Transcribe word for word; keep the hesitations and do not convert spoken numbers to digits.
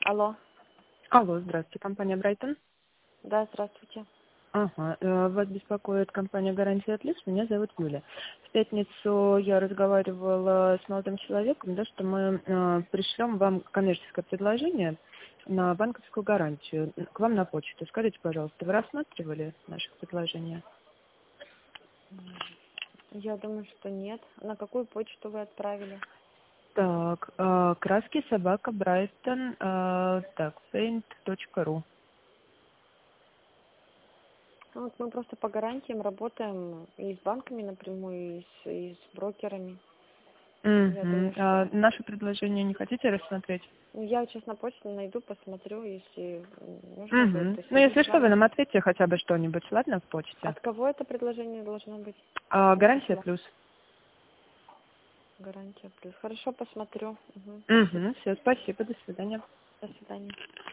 Алло. Алло, здравствуйте, компания Брайтон. Да, здравствуйте. Ага, э, вас беспокоит компания «Гарантия от лиц», меня зовут Юля. В пятницу я разговаривала с молодым человеком, да, что мы э, пришлем вам коммерческое предложение на банковскую гарантию к вам на почту. Скажите, пожалуйста, вы рассматривали наше предложение? Я думаю, что нет. На какую почту вы отправили? Так, э, краски собака Брайтон, э, так, paint точка ру. Ну, вот мы просто по гарантиям работаем и с банками напрямую, и с, и с брокерами. Я Угу. думаю, А что... наше предложение не хотите рассмотреть? Ну, я сейчас на почту найду, посмотрю, если нужно будет, Угу. то Ну, свяжусь если с что, вы вами. нам ответьте хотя бы что-нибудь, ладно, в почте? От кого это предложение должно быть? А, Не гарантия пришло. плюс. Гарантия плюс. Хорошо, посмотрю. Угу, спасибо. Угу. Все, спасибо, до свидания. До свидания.